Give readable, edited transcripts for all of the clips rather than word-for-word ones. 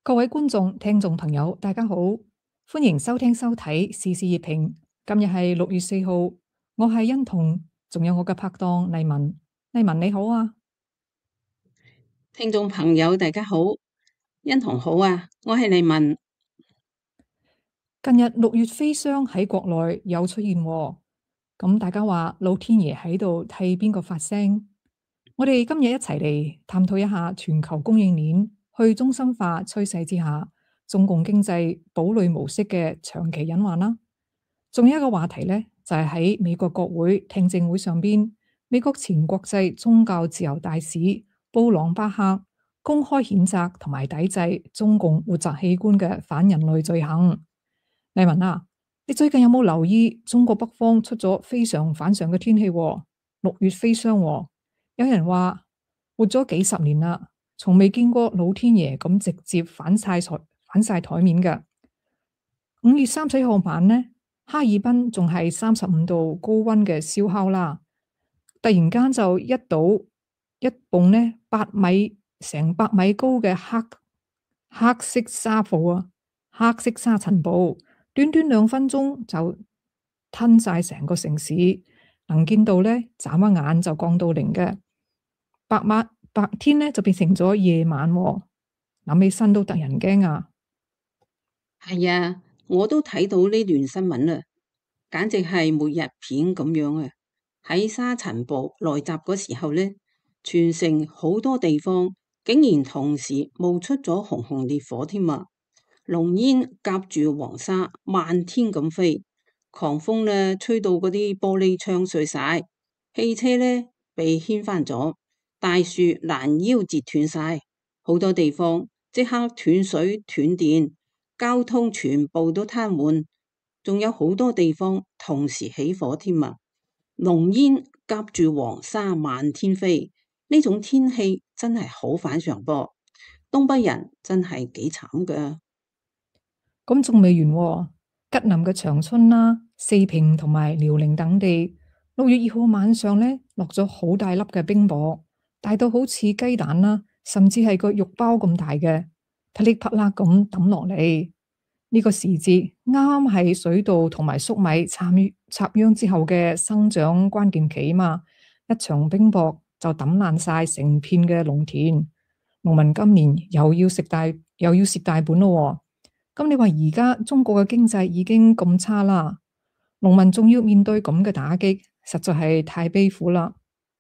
各位觀眾、聽眾朋友，大家好，歡迎收聽收睇時事熱評。今日係6月4號，我係欣彤，仲有我嘅拍檔麗文。麗文你好啊！ 聽眾朋友，大家好，欣彤好啊，我係麗文。 近日6月飛霜喺國內有出現喎，咁大家話老天爺喺度替邊個發聲？我哋今日一齊嚟探討一下全球供應鏈去中心化趨勢之下，中共經濟堡壘模式嘅長期隱患啦。仲有一個話題呢，就係喺美國國會聽證會上邊，美國前國際宗教自由大使布朗巴克公開譴責同埋抵制中共活摘器官嘅反人類罪行。麗文啊，你最近有冇留意中國北方出咗非常反常嘅天氣喎？6月飛霜喎，有人話活咗幾十年啦，從未見過老天爺咁直接反晒台面㗎。5月30號晚呢，哈爾濱仲係35度高溫嘅燒烤啦，突然間就一倒一埲呢成百米高嘅黑色沙暴啊，黑色沙塵暴，短短2分鐘就吞晒成個城市，能見度呢，眨一眼就降到0嘅，白天呢就變成咗夜晚喎，諗起身都得人驚啊！ 係啊，我都睇到呢段新聞啦，簡直係末日片咁樣啊！喺沙塵暴來襲嗰時候呢，全城好多地方竟然同時冒出咗熊熊烈火添啊！濃煙夾住黃沙漫天咁飛，狂風呢吹到嗰啲玻璃窗碎晒，汽車呢被掀翻咗，大樹攔腰截斷晒，好多地方即刻斷水斷電，交通全部都癱瘓，仲有好多地方同時起火添啊！濃煙夾住黃沙漫天飛，呢種天氣真係好反常噃，東北人真係幾慘噶。 咁仲未完喎，吉林嘅長春啦、四平同埋遼寧等地，6月2號晚上呢，落咗好大粒嘅冰雹，大到好似雞蛋啦，甚至係個肉包咁大嘅，噼里啪啦咁抌落嚟。呢個時節啱啱係水稻同埋粟米插秧之後嘅生長關鍵期嘛，一場冰雹就抌爛晒成片嘅農田，農民今年又要蝕大本咯喎。咁你話而家中國嘅經濟已經咁差啦，農民仲要面對咁嘅打擊，實在係太悲苦啦。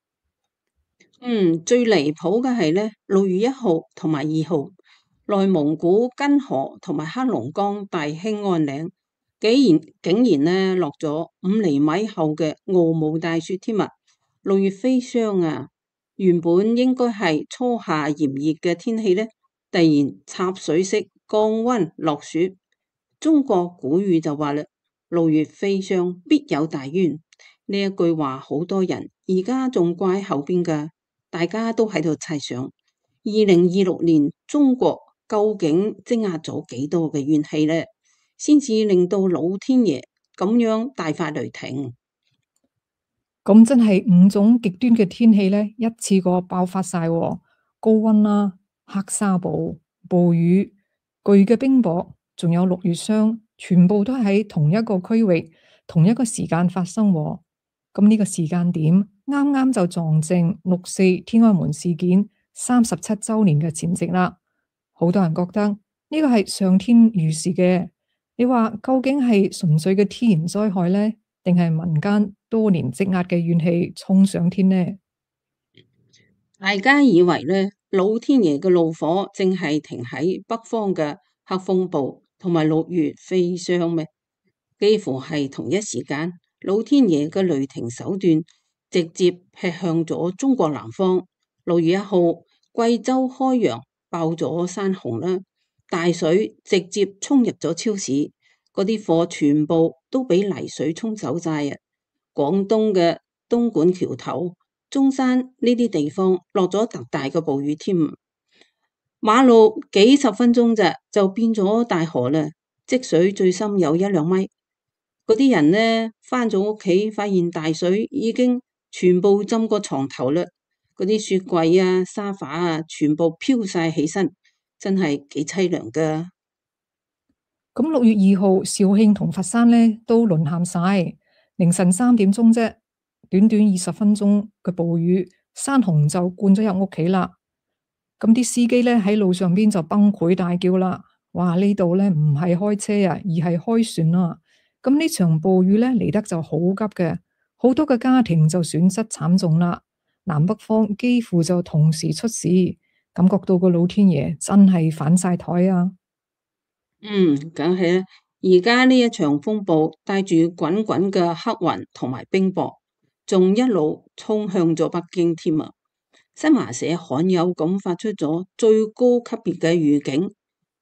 最離譜嘅係呢6月1號同埋2號，內蒙古根河同埋黑龍江大興安嶺，竟然呢落咗5厘米厚嘅鵝毛大雪添啊！6月飛霜啊，原本應該係初夏炎熱嘅天氣呢，突然插水式降溫落雪。中國古語就話啦，6月飛霜必有大冤。呢一句話好多人而家仲掛喺後邊噶。大家都喺度猜想，2026年中國究竟積壓咗幾多嘅怨氣呢？先至令到老天爺咁樣大發雷霆。 咁真係5種極端嘅天氣呢，一次過爆發晒喎，高溫啦、黑沙暴、暴雨、巨嘅冰雹，仲有6月霜，全部都喺同一個區域、同一個時間發生喎。咁呢個時間點啱啱就撞正6.4天安門事件37周年嘅前夕啦。好多人覺得呢個係上天預示嘅。你話究竟係純粹嘅天然災害呢？定係民間多年積壓嘅怨氣衝上天呢？ 大家以為呢，老天爺嘅怒火正係停喺北方嘅黑風暴同埋6月飛霜咩？幾乎係同一時間，老天爺嘅雷霆手段直接劈向咗中國南方。6月1號，貴州開陽爆咗山洪啦，大水直接衝入咗超市，嗰啲貨全部都俾泥水沖走晒啊！廣東嘅東莞橋頭、中山呢啲地方落咗特大嘅暴雨添，馬路幾十分鐘咋就變咗大河啦，積水最深有1-2米。嗰啲人呢，返咗屋企，發現大水已經全部浸過床頭啦，嗰啲雪櫃啊、沙發啊，全部飄晒起身， 真係幾凄涼㗎。 咁6月2號，肇慶同佛山咧都淪陷晒，凌晨3點鐘啫，短短20分鐘嘅暴雨，山洪就灌咗入屋企啦。咁啲司機咧喺路上邊就崩潰大叫啦，哇！呢度咧唔係開車啊，而係開船啊！咁呢場暴雨咧嚟得就好急嘅，好多嘅家庭就損失慘重啦。南北方幾乎就同時出事，感覺到個老天爺真係反晒台啊！ 梗係啦。而家呢一場風暴帶住滾滾嘅黑雲同埋冰雹，仲一路衝向咗北京添啊！新華社罕有咁發出咗最高級別嘅預警，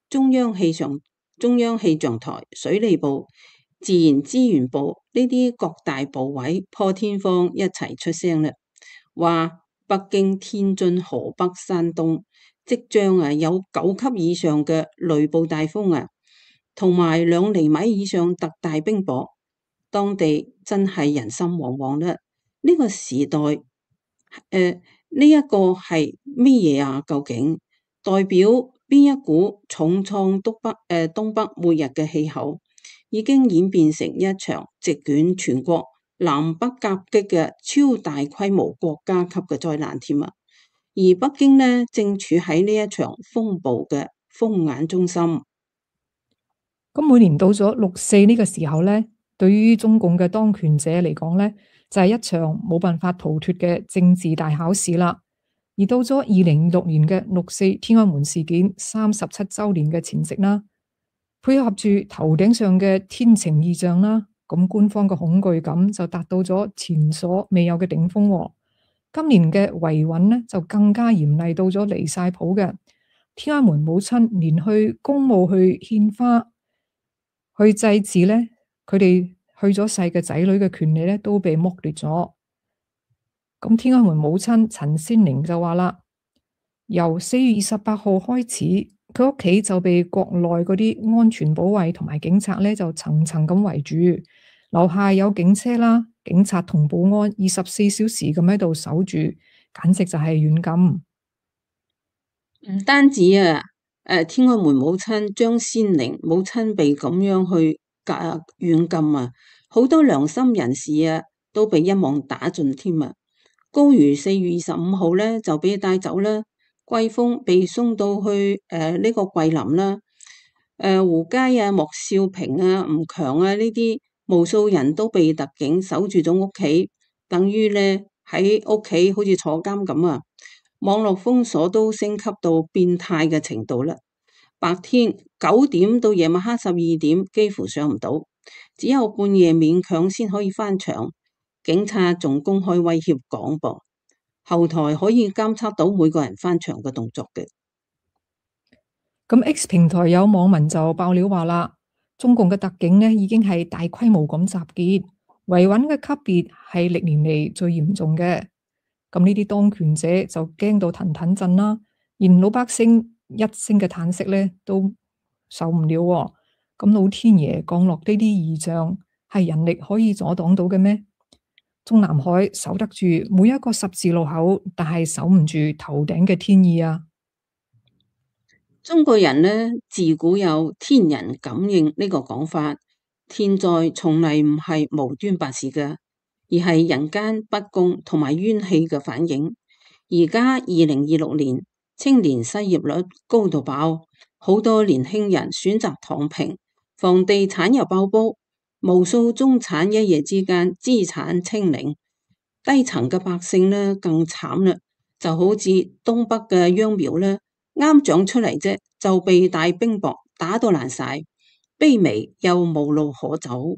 中央氣象台、水利部、自然資源部呢啲各大部委破天荒一齊出聲啦，話北京、天津、河北、山東即將有9級以上嘅雷暴大風啊，同埋2厘米以上特大冰雹，當地真係人心惶惶啦。呢個時代，呢一個係乜嘢啊？究竟代表邊一股重創東北末日嘅氣候，已經演變成一場席捲全國南北夾擊嘅超大規模國家級嘅災難添啊！而北京呢，正處喺呢一場風暴嘅風眼中心。 咁每年到咗6.4呢個時候咧，對於中共嘅當權者嚟講咧，就係一場冇辦法逃脫嘅政治大考試啦。而到咗2026年嘅6.4天安門事件37週年嘅前夕啦，配合住頭頂上嘅天晴異象啦，咁官方嘅恐懼感就達到咗前所未有嘅頂峰喎。今年嘅維穩呢，就更加嚴厲到咗離晒譜嘅，天安門母親連去公墓去獻花、去祭祀呢，佢哋去咗世嘅仔女嘅權利呢，都被剝奪咗。咁天安門母親陳先玲就話啦，由4月28號開始，佢屋企就被國內嗰啲安全保衛同埋警察呢，就層層咁圍住，樓下有警車啦、警察同保安24小時咁喺度守住，簡直就係軟禁。 唔單止啊，天安門母親張先玲母親被咁樣去軟禁啊，好多良心人士啊都被一網打盡添啊。高瑜4月25號咧就俾帶走啦，季風被送到去呢個桂林啦，胡佳啊、莫少平啊、吳強啊呢啲無數人都被特警守住咗屋企，等於咧喺屋企好似坐監咁啊。網絡封鎖都升級到變態嘅程度啦，白天9點到夜晚黑12點幾乎上唔到，只有半夜勉強先可以翻牆。警察仲公開威脅講噃，後台可以監測到每個人翻牆嘅動作嘅。 咁 X 平台有網民就爆料話啦，中共嘅特警呢已經係大規模咁集結，維穩嘅級別係歷年嚟最嚴重嘅。咁呢啲當權者就驚到騰騰震啦，連老百姓一聲嘅嘆息咧都受唔了喎。咁老天爺降落呢啲異象，係人力可以阻擋到嘅咩？中南海守得住每一個十字路口，但係守唔住頭頂嘅天意啊！ 中國人呢，自古有天人感應呢個講法，天災從嚟唔係無端白事嘅，而係人間不公同埋冤氣嘅反應。而家2026年，青年失業率高到爆，好多年輕人選擇躺平，房地產又爆煲，無數中產一夜之間資產清零，低層嘅百姓呢更慘啦，就好似東北嘅秧苗呢，啱長出嚟啫，就被大冰雹打到爛晒，卑微又無路可走。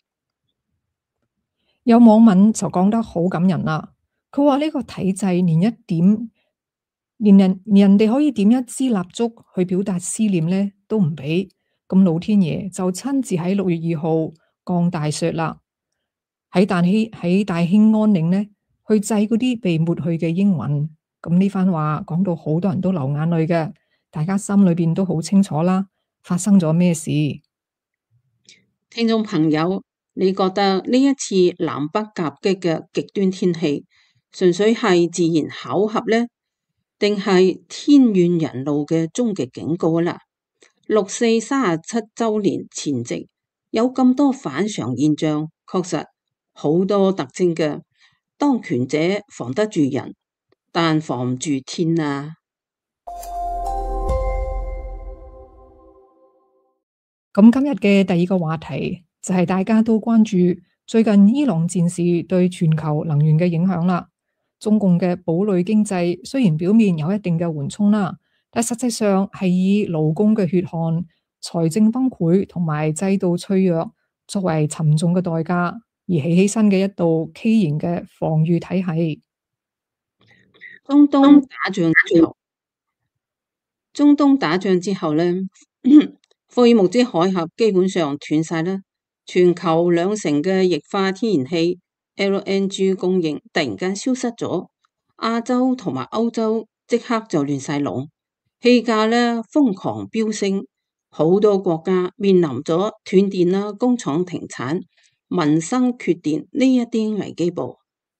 有網民就講得好感人啦，佢話呢個體制連一點，連人哋可以點一支蠟燭去表達思念呢都唔俾，咁老天爺就親自喺6月2號降大雪啦，喺大興安嶺呢去祭嗰啲被抹去嘅英魂。咁呢番話講到好多人都流眼淚嘅，大家心裏邊都好清楚啦，發生咗咩事？ 聽眾朋友，你覺得呢一次南北夾擊嘅極端天氣，純粹係自然巧合呢？ 定係天怨人怒嘅終極警告啦。6·4·37週年前夕有咁多反常現象，確實好多特徵嘅。當權者防得住人，但防唔住天啊！ 咁今日嘅第二個話題就係大家都關注最近伊朗戰事對全球能源嘅影響啦。中共嘅堡壘經濟雖然表面有一定嘅緩衝啦，但實際上係以勞工嘅血汗、財政崩潰同埋制度脆弱作為沉重嘅代價，而起身嘅一道畸形嘅防禦體系。 中東打仗之後，中東打仗之後呢，霍爾木茲海峽基本上斷晒啦，全球2成嘅液化天然氣 LNG 供應突然間消失咗，亞洲同埋歐洲即刻就亂晒龍，氣價呢瘋狂飆升，好多國家面臨咗斷電啦、工廠停產、民生缺電呢一啲危機噃。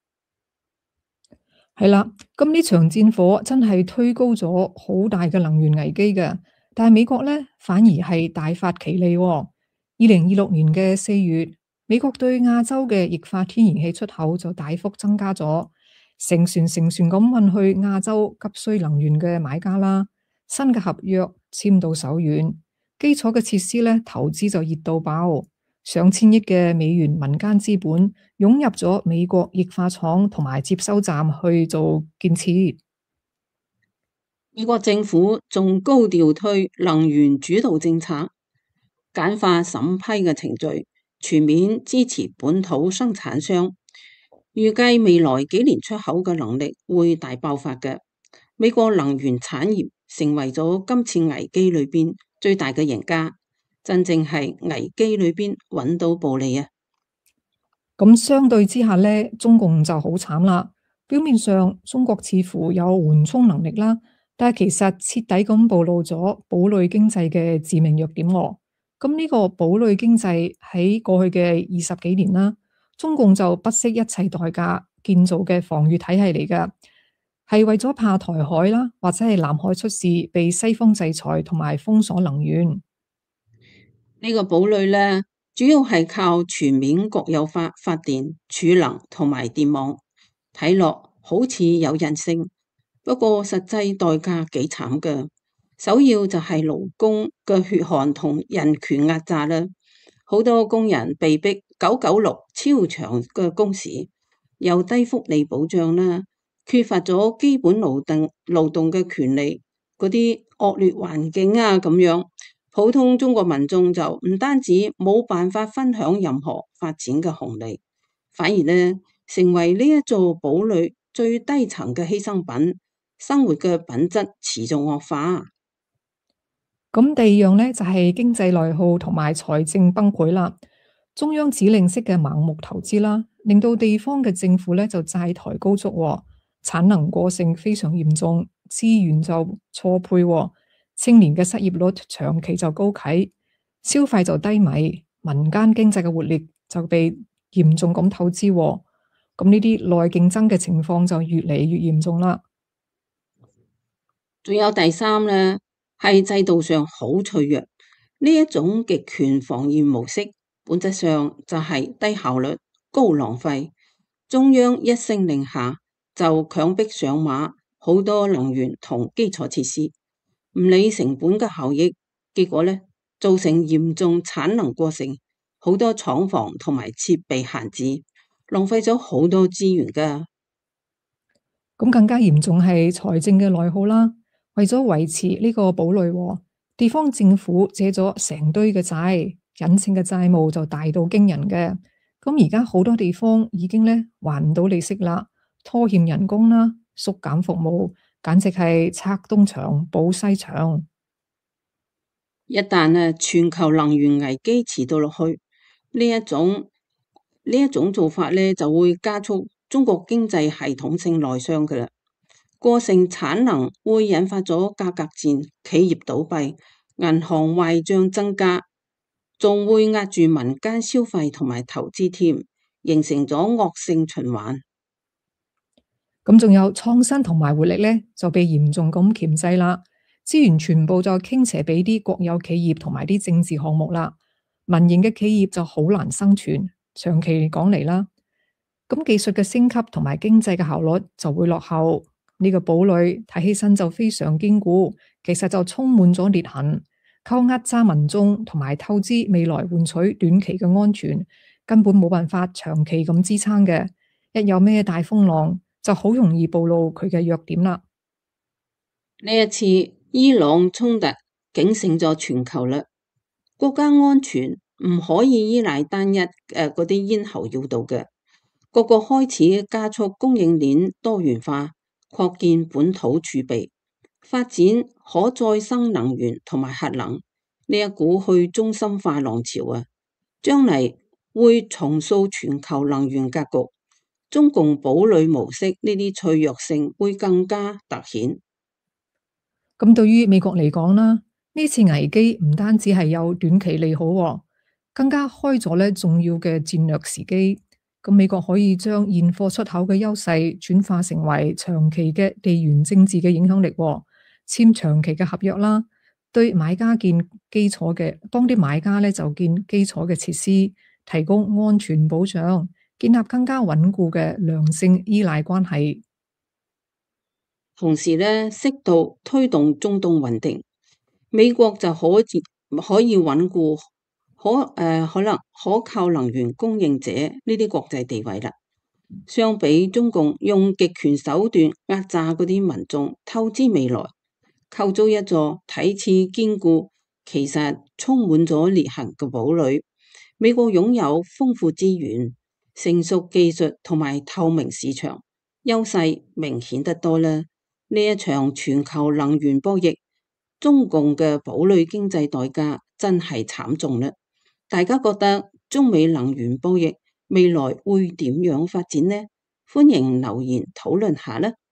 係啦，咁呢場戰火真係推高咗好大嘅能源危機嘅，但係美國咧反而係大發其利喎。2026年嘅4月，美國對亞洲嘅液化天然氣出口就大幅增加咗，成船咁運去亞洲急需能源嘅買家啦。新嘅合約簽到手軟，基礎嘅設施咧投資就熱到爆。上千億嘅美元民間資本湧入咗美國液化廠同埋接收站去做建設。 美國政府仲高調推能源主導政策，簡化審批嘅程序，全面支持本土生產商。預計未來幾年出口嘅能力會大爆發嘅。美國能源產業成為咗今次危機裏邊最大嘅贏家，真正係危機裏邊揾到暴利啊！ 咁相對之下呢，中共就好慘啦。表面上中國似乎有緩衝能力啦，但係其實徹底咁暴露咗堡壘經濟嘅致命弱點喎。咁呢個堡壘經濟喺過去嘅20幾年啦，中共就不惜一切代價建造嘅防禦體系嚟㗎，係為咗怕台海啦，或者係南海出事被西方制裁同埋封鎖能源。 呢個堡壘呢，主要係靠全面國有化發電、儲能同埋電網，睇落好似有韌性，不過實際代價幾慘㗎。首要就係勞工嘅血汗同人權壓榨啦，好多工人被逼996超長嘅工時，又低福利保障啦，缺乏咗基本勞動嘅權利，嗰啲惡劣環境啊咁樣。普通中國民眾就唔單止冇辦法分享任何發展嘅紅利，反而呢成為呢一座堡壘最低層嘅犧牲品，生活嘅品質持續惡化。 咁第二樣咧就係經濟內耗同埋財政崩潰啦。中央指令式嘅盲目投資啦，令到地方嘅政府咧就債台高築喎，產能過剩非常嚴重，資源就錯配喎，青年嘅失業率長期就高企，消費就低迷，民間經濟嘅活力就被嚴重咁透支喎。咁呢啲內競爭嘅情況就越嚟越嚴重啦。 仲有第三呢，係制度上好脆弱，呢一種極權防禦模式，本質上就係低效率、高浪費。中央一聲令下就強迫上馬好多能源同基礎設施，唔理成本嘅效益，結果呢，造成嚴重產能過剩，好多廠房同埋設備閒置，浪費咗好多資源㗎。 咁更加嚴重係財政嘅內耗啦。為咗維持呢個堡壘喎，地方政府借咗成堆嘅債，隱性嘅債務就大到驚人嘅。咁而家好多地方已經咧還唔到利息啦，拖欠人工啦，縮減服務，簡直係拆東牆補西牆。 一旦全球能源危機持到落去，呢一種做法咧就會加速中國經濟系統性內傷㗎喇。過剩產能會引發咗價格戰、企業倒閉、銀行壞賬增加，仲會壓住民間消費同埋投資添，形成咗惡性循環。 咁仲有創新同埋活力咧，就被嚴重咁鉗制啦。資源全部就傾斜俾啲國有企業同埋啲政治項目啦。民營嘅企業就好難生存，長期講嚟啦。咁技術嘅升級同埋經濟嘅效率就會落後。呢個堡壘睇起身就非常堅固，其實就充滿咗裂痕，靠壓榨民眾同埋透支未來換取短期嘅安全，根本冇辦法長期咁支撐嘅。一有咩大風浪，就好容易暴露佢嘅弱點啦。 呢一次伊朗衝突警醒咗全球啦，國家安全唔可以依賴單一嗰啲咽喉要道嘅，各國開始加速供應鏈多元化，擴建本土儲備，發展可再生能源同埋核能。呢一股去中心化浪潮啊，將嚟會重塑全球能源格局。中共堡壘模式呢啲脆弱性會更加突顯。 咁對於美國嚟講啦，呢次危機唔單止係有短期利好喎，更加開咗咧重要嘅戰略時機。咁美國可以將現貨出口嘅優勢轉化成為長期嘅地緣政治嘅影響力喎，簽長期嘅合約啦，對買家建基礎嘅，幫啲買家咧就建基礎嘅設施，提供安全保障，建立更加穩固嘅良性依賴關係。 同時咧，適度推動中東穩定，美國就可以穩固可能可靠能源供應者呢啲國際地位啦。相比中共用極權手段壓榨嗰啲民眾，透支未來，構造一座睇似堅固，其實充滿咗裂痕嘅堡壘。美國擁有豐富資源、成熟技術同埋透明市場，優勢明顯得多啦。呢一場全球能源博弈，中共嘅堡壘經濟代價真係慘重啦！大家覺得中美能源博弈未來會點樣發展呢？歡迎留言討論下啦！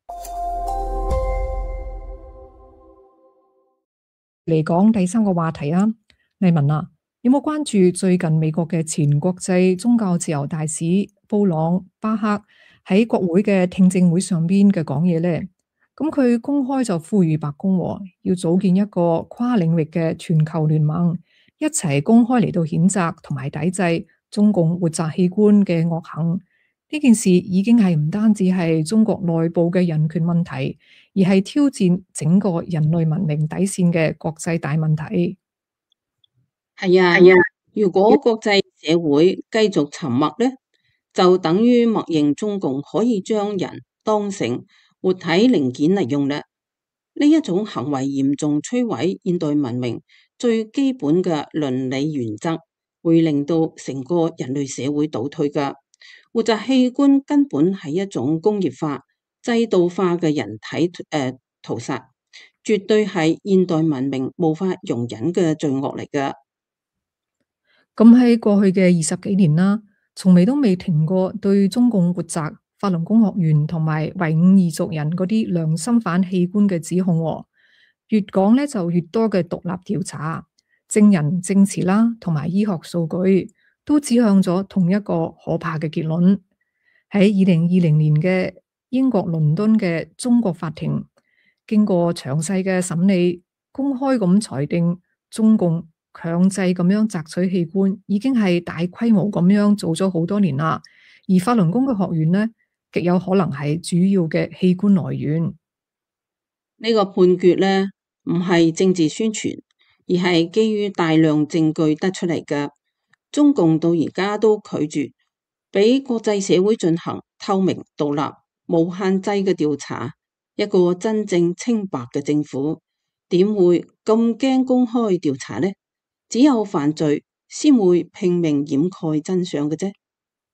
嚟講第三個話題啊，麗文啊，有冇關注最近美國嘅前國際宗教自由大使布朗巴克喺國會嘅聽證會上邊嘅講嘢呢？咁佢公開就呼籲白宮要組建一個跨領域嘅全球聯盟，一齊公開嚟到譴責同埋抵制中共活摘器官嘅惡行。呢件事已經係唔單止係中國內部嘅人權問題，而係挑戰整個人類文明底線嘅國際大問題。 係啊，如果國際社會繼續沉默呢，就等於默認中共可以將人當成活體零件嚟用啦。呢一種行為嚴重摧毀現代文明最基本嘅倫理原則，會令到成個人類社會倒退噶。活摘器官根本係一種工業化、制度化嘅人體屠殺，絕對係現代文明無法容忍嘅罪惡嚟噶。 咁喺過去嘅20幾年啦，從未都未停過對中共活摘法輪功學員同埋維吾爾族人嗰啲良心犯器官嘅指控喎。越講咧就越多嘅獨立調查、證人證詞啦，同埋醫學數據都指向咗同一個可怕嘅結論。喺2020年嘅英國倫敦嘅中國法庭，經過詳細嘅審理，公開咁裁定中共強制咁樣摘取器官，已經係大規模咁樣做咗好多年啦。而法輪功嘅學員呢，極有可能係主要嘅器官來源。 呢個判決呢，唔係政治宣傳，而係基於大量證據得出嚟嘅。中共到而家都拒絕俾國際社會進行透明、獨立、無限制嘅調查。一個真正清白嘅政府，點會咁驚公開調查呢？只有犯罪先會拼命掩蓋真相嘅啫。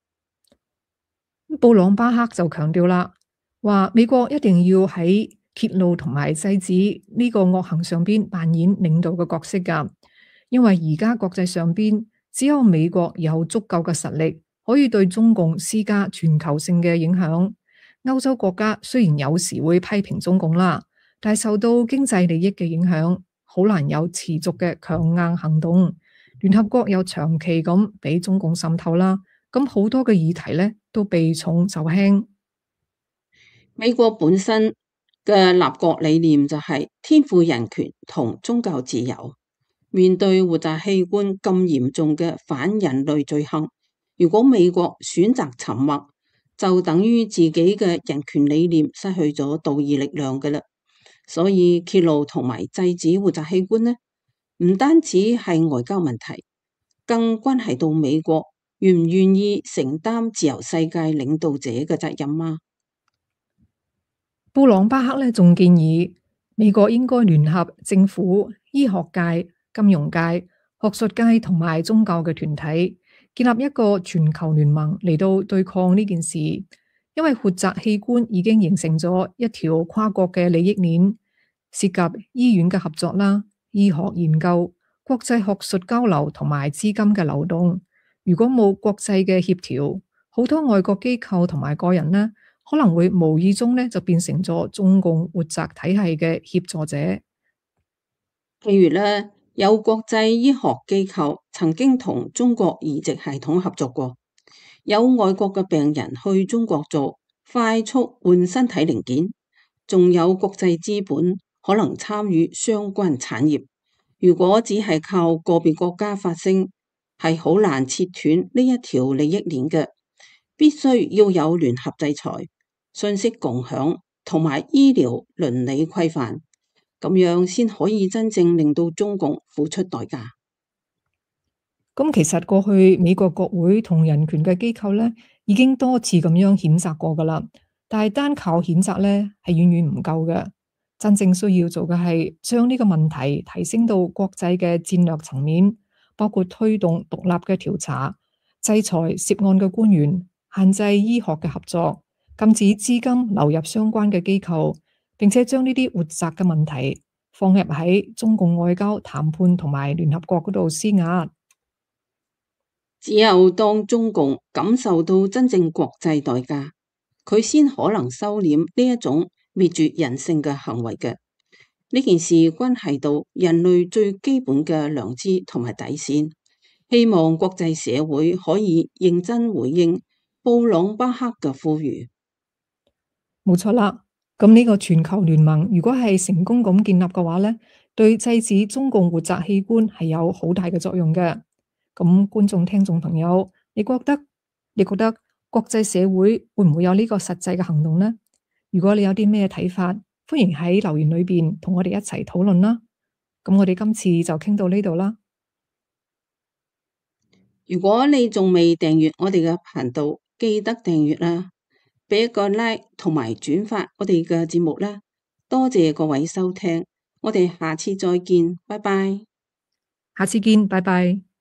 布朗巴克就強調啦，話美國一定要喺揭露同埋制止呢個惡行上邊扮演領導嘅角色㗎，因為而家國際上邊只有美國有足夠嘅實力，可以對中共施加全球性嘅影響。歐洲國家雖然有時會批評中共啦，但係受到經濟利益嘅影響，好難有持續嘅強硬行動。聯合國有長期咁俾中共滲透啦，咁好多嘅議題呢都避重就輕。 美國本身嘅立國理念就係天賦人權同宗教自由。面對活摘器官咁嚴重嘅反人類罪行，如果美國選擇沉默，就等於自己嘅人權理念失去咗道義力量嘅啦。所以揭露同埋制止活摘器官呢，唔單止係外交問題，更關係到美國願唔願意承擔自由世界領導者嘅責任啊！ 布朗巴克咧仲建議美國應該聯合政府、醫學界、金融界、學術界同埋宗教嘅團體，建立一個全球聯盟嚟到對抗呢件事。因為活摘器官已經形成咗一條跨國嘅利益鏈，涉及醫院嘅合作啦、醫學研究、國際學術交流同埋資金嘅流動。如果冇國際嘅協調，好多外國機構同埋個人呢，可能會無意中呢就變成咗中共活摘體系嘅協助者。 譬如咧，有國際醫學機構曾經同中國移植系統合作過，有外國嘅病人去中國做快速換身體零件，仲有國際資本可能參與相關產業。如果只係靠個別國家發聲，係好難切斷呢一條利益鏈嘅。必須要有聯合制裁、信息共享同埋醫療倫理規範，咁樣先可以真正令到中共付出代價。 咁其實過去美國國會同人權嘅機構呢，已經多次咁樣譴責過噶啦，但係單靠譴責呢，係遠遠唔夠嘅。真正需要做嘅係將呢個問題提升到國際嘅戰略層面，包括推動獨立嘅調查、制裁涉案嘅官員、限制醫學嘅合作、禁止資金流入相關嘅機構，並且將呢啲活摘嘅問題放入喺中共外交談判同埋聯合國嗰度施壓。 只有當中共感受到真正國際代價，佢先可能收斂呢一種滅絕人性嘅行為嘅。呢件事關係到人類最基本嘅良知同埋底線，希望國際社會可以認真回應布朗巴克嘅呼籲。 冇錯啦，咁呢個全球聯盟如果係成功咁建立嘅話呢，對制止中共活摘器官係有好大嘅作用嘅。咁觀眾、聽眾朋友，你覺得國際社會會唔會有呢個實際嘅行動呢？如果你有啲咩睇法，歡迎喺留言裏邊同我哋一齊討論啦。咁我哋今次就傾到呢度啦。 如果你仲未訂閱我哋嘅頻道，記得訂閱啦，俾一個 like 同埋轉發我哋嘅節目啦。多謝各位收聽，我哋下次再見，拜拜。 下次見，拜拜。